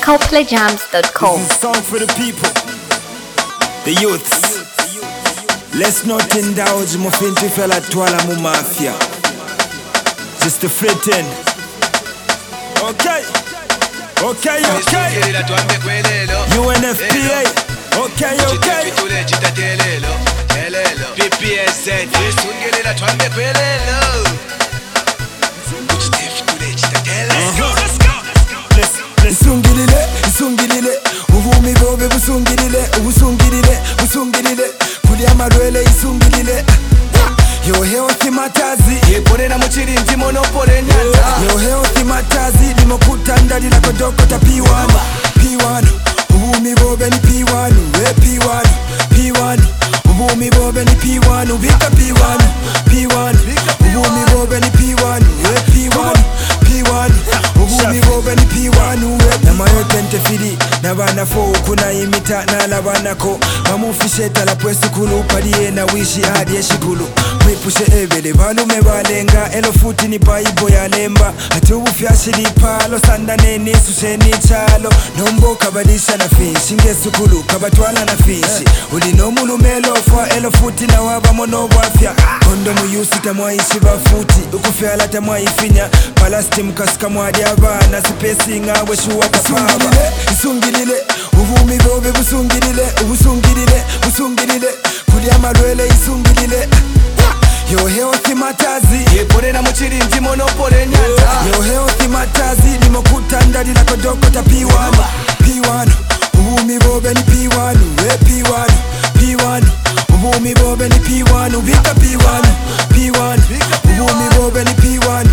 ColdPlayJams.com. This is a song for the people, the youths. Let's not indulge mufinti fella twala mu mafia. Just to threaten. Okay. UNFPA. Okay. PPSZ. Isungilile uvumi bobe busungilile kuli amalwele isungilile yo healthy matazi Yeporera muchirinzi monopole nyanza yo healthy matazi limokutandalila kodokota P1 uvumi bobe ni P1 P1 uvumi bobe ni P1 ubika P1 uvumi bobe ni P1 P1 uvumi bobe ni P1 namayo tente fili nabana fo kuna imita nalabanako bamufishe lapwesi kulu paliye na wishi hadi eshikulu mwipushe ebele balume balenga elo futi ni baibo yalemba ati ubufyashilipalo sandane nisuseni chalo nomboka badisha na fishi ngesukulu kabatwala na fishi ulinomulumelofwa elo futi na waba monobwafya kondo muyusi tamwaishi bafuti ukufyala tamwaifinya palasti mkasika mwadi abana sipesi ngawe shuwa tapaba isungilile uvumi bobe busungilile kuli amalwele isungilile yo healthy matazi Yeporera muchirinzi monopole nyanza yo healthy matazi limokutandalila kodokota P1 uvumi bobe ni P1 P1 uvumi bobe ni P1 ubika P1 uvumi bobe ni P1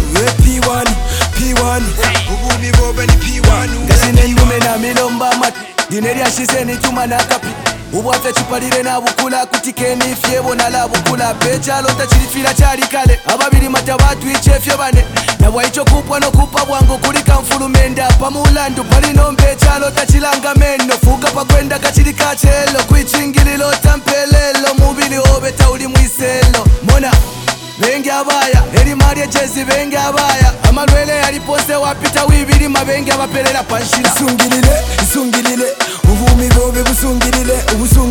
uvumi bobe ni P1 Gasine yume na milomba mati Dineria shiseni chuma na kapi Ubwate chipalire na bukula kutikeni fyebo na la bukula Pechalo tachirifila chari kale Ababili matabatu ichefye bane na waicho kupwa no kupa bwango kulika mfulumenda Pamulandu palino mbechalo tachilanga meno Fuka pa kwenda kachirika chelo Kuichingililo tampelelo Mubili obe tauli mwiselo Mona bengi abaya eri maria jezi bengi abaya amalwele yalipose wapita wibiri mabengi abaperera panshira isungilile uvumi bobe busungilile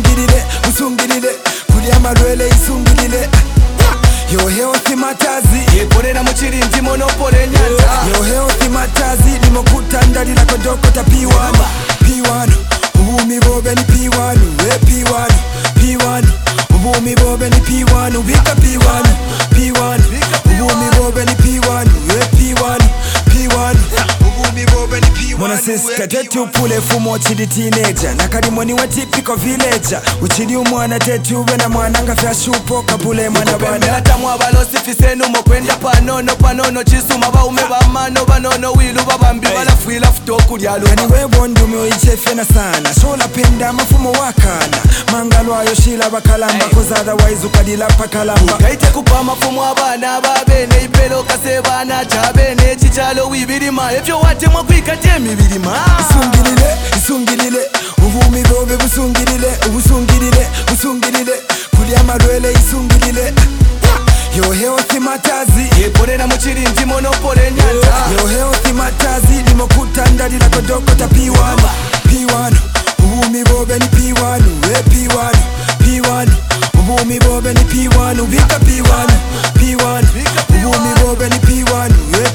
kuli amalwele isungilile yo healthy matazi Yeporera muchirinzi monopole nyanza yo healthy matazi limokutandalila kodokota P1 uvumi bobe ni P1 uvumi bobe ni P1 ubika P1 uvumi bobe ni P1 uvumi bobe ni P1 mwana siska tetu pule fumo chidi teenager nakalimoni wa typical villager uchidi umwana tetu ube na mwananga fyashupo kapule mwana bana Melatamwa balosi fisenu mokwenda panono chisuma baume banono wilu babambi balafuila futoku lyalo yani webondume oichefena sana shola penda mafumo wakana mangalwayo shila bakalamba cause otherwise ukadila pakalamba Gaite kupa mafumo abana babene ipelo kase bana chabene chichalo wibirima Evyo wate mwkwikate mibirima isungilile uvumi bobe busungilile kuli amalwele isungilile yo healthy matazi Yeporera muchirinzi monopole nyanza yo healthy matazi limokutandalila kodokota P1 uvumi bobe ni P1 uvumi bobe ni P1 ubika P1 uvumi bobe ni P1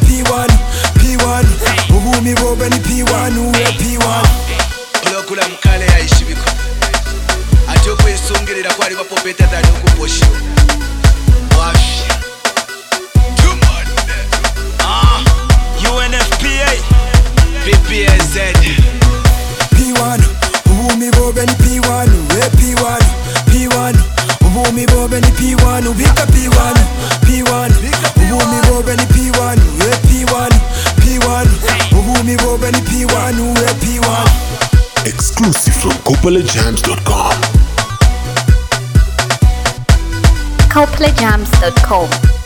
uvumi bobe ni P1 Kulokula mkale ya ishibiko Ati okwesungirira kwali wapopeta tani ukuposhi Wafi UNFPA PPSZ P1 uvumi bobe ni P1 uvumi bobe ni P1 ubika P1 uvumi bobe ni P1 uvumi bobe ni P1 Exclusive from ColdPlayJams.com. ColdPlayJams.com.